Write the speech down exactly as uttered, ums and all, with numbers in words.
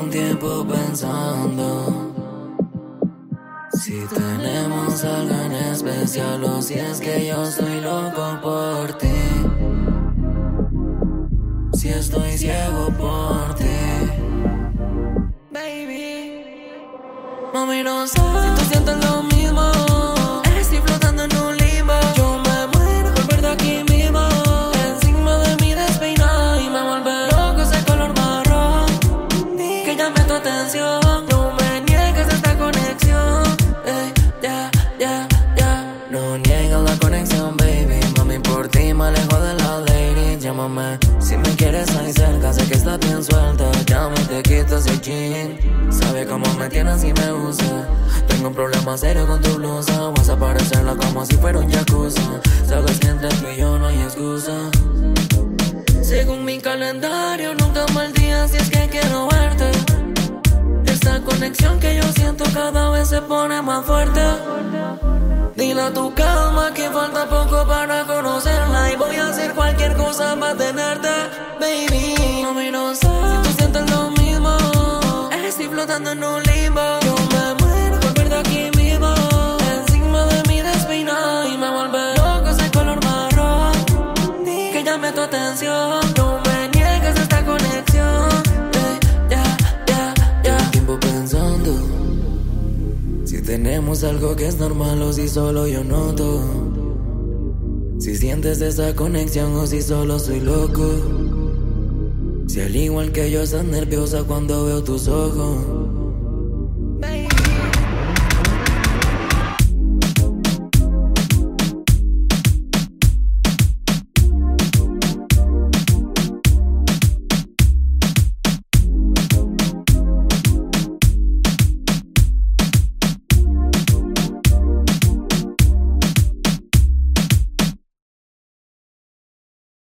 un tiempo pensando si tenemos algo en especial o si es que yo estoy loco por ti. Si estoy ciego por ti, baby. Mami, no sé si tú sientes lo mismo. Estoy flotando en un limbo. Yo me muero por verte aquí mismo, encima de mi despeinado, y me vuelve loco ese color marrón que llame tu atención. No me niegues esta conexión. Ey, ya, ya, ya. No niegues la conexión, baby. Mami, por ti me alejo de la lady. Llámame si me quieres ahí cerca, sé que estás bien suelta. Llama y te quito ese jean. Sabe cómo me tienes y me usa. Tengo un problema serio con tu blusa. Vas a parecerla como si fuera un jacuzzi. Sabes que entre tú y yo no hay excusa. Según mi calendario, nunca mal día si es que quiero verte. Esta conexión que yo siento cada vez se pone más fuerte. Dile a tu calma que falta poco para conocerla, y voy a hacer cualquier cosa para tenerte, baby. Mami, no sé si tú sientes lo mismo. Estoy flotando en un limbo. Yo me muero por verte aquí mismo, encima de mi despeinado, y me vuelve loco ese color marrón que llame tu atención. No me niegues esta conexión. Ey, ya, ya, ya. Llevo tiempo pensando si tenemos algo que es normal o si solo yo noto. Si sientes esa conexión o si solo soy loco. Si al igual que yo estás nerviosa cuando veo tus ojos.